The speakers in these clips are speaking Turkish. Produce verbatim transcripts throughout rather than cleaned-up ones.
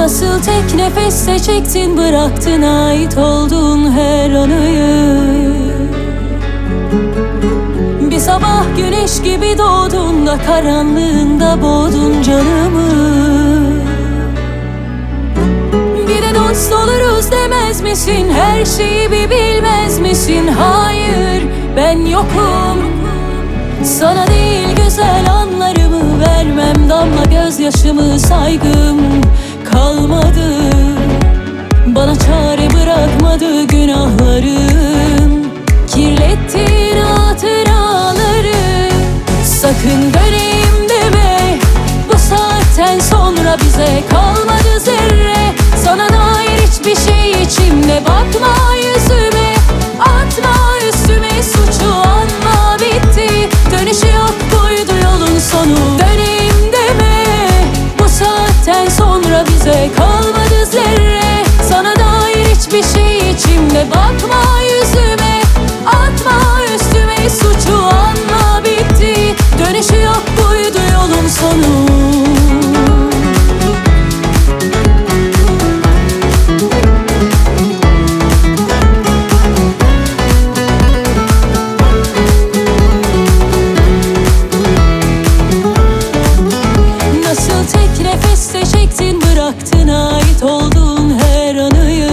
Nasıl tek nefeste çektin bıraktın ait olduğun her anıyı. Bir sabah güneş gibi doğdun da karanlığında boğdun canımı. Bir de dost oluruz demez misin? Her şeyi bir bilmez misin? Hayır, ben yokum. Sana değil güzel anlarımı vermem, damla gözyaşımı saygım kalmadı. Bana çare bırakmadı günahlarım, kirlettin hatıraları. Sakın döneyim deme, bu saatten sonra bize kalmadı zerre. Sana dair hiçbir şey içimde, bakma yüzüme, atma üstüme suçu, anla bitti. Dönüşü yok, buydu yolun sonu. Döneyim deme, bu saatten sonra bize kalmadı zerre. Sana dair hiçbir şey içimde, bakma yüzüme, atma üstüme suçu, anla bitti. Dönüşü yok, buydu yolun sonu. Çektin bıraktın ait olduğun her anıyı.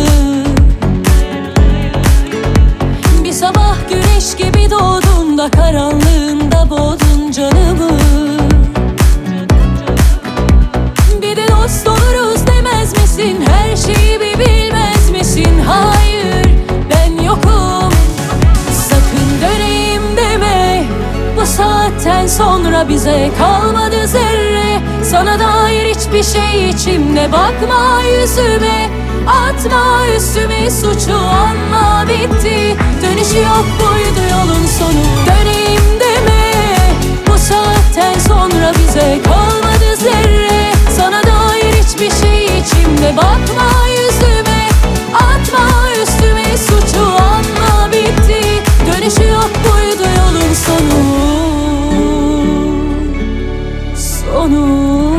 Bir sabah güneş gibi doğdun da karanlığında boğdun canımı. Bir de dost oluruz demez misin? Her şeyi bir bilmez misin? Hayır, ben yokum. Sakın döneyim deme, bu saatten sonra bize kalmadı zerre. Sana dair hiçbir şey içimde, bakma yüzüme, atma üstüme suçu, anla bitti. Dönüşü yok, buydu yolun sonu. Döneyim deme, bu saatten sonra bize kalmadı zerre. Sana dair hiçbir şey içimde, bakma yüzüme, atma üstüme suçu, anla bitti. Dönüşü yok, buydu yolun sonu. Sonu.